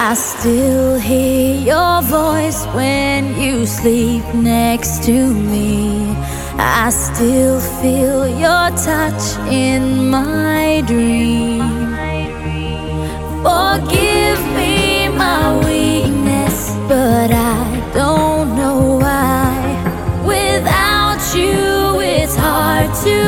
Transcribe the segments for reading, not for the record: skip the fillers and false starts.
I still hear your voice when you sleep next to me. I still feel your touch in my dream. Forgive me my weakness, but I don't know why. Without you, it's hard to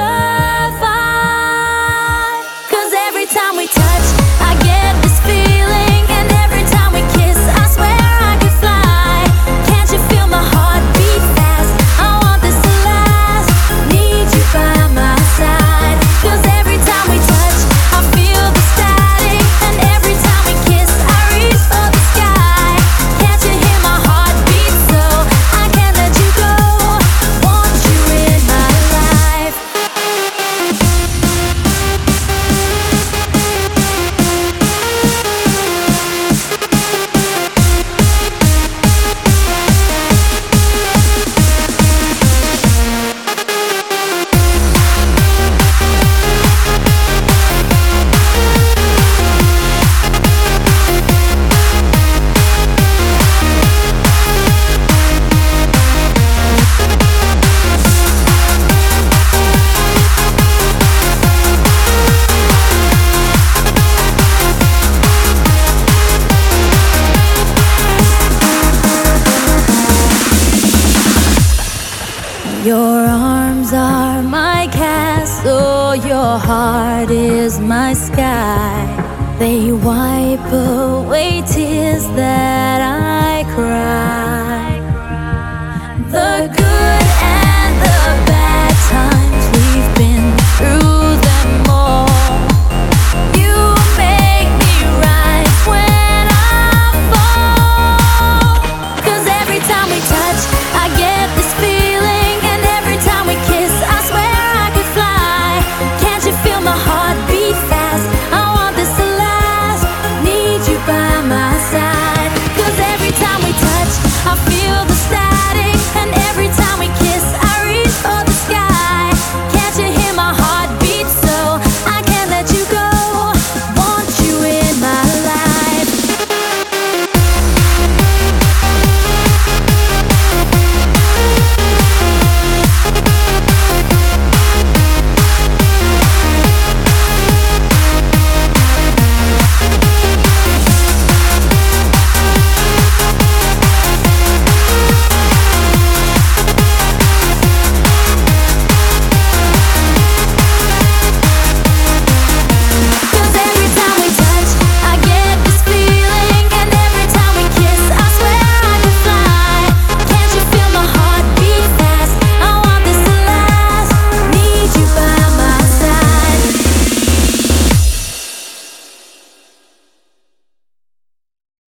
survive. 'Cause every time we touch, I get this feeling, and every time we kiss, I swear I could fly. Can't you feel my heart beat fast? I want this to last. Need you by my side. 'Cause every time we touch, I feel the static, and every time we kiss, I reach for the sky. Can't you hear my heart beat so I can't let you go? Want you in my life. Your arms are my castle, your heart is my sky. They wipe away tears that